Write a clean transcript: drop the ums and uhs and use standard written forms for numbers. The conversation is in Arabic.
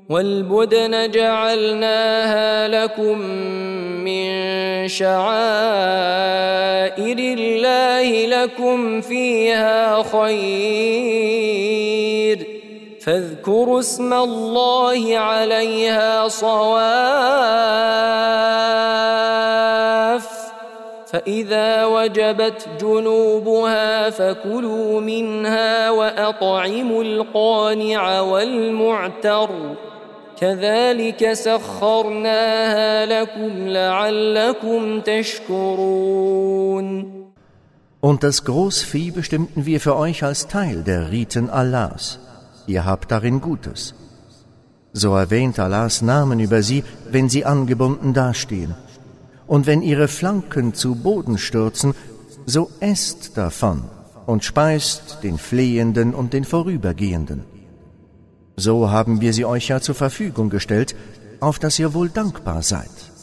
والبدن جعلناها لكم من شعائر الله لكم فيها خير فاذكروا اسم الله عليها صواف فإذا وجبت جنوبها فكلوا منها وأطعموا القانع والمعتر كذلك سخرناها لكم لعلكم تشكرون. Und das Großvieh bestimmten wir für euch als Teil der Riten Allahs. Ihr habt darin Gutes. So erwähnt Allahs Namen über sie, wenn sie angebunden dastehen. Und wenn ihre Flanken zu Boden stürzen, so esst davon und speist den Flehenden und den Vorübergehenden. So haben wir sie euch ja zur Verfügung gestellt, auf dass ihr wohl dankbar seid.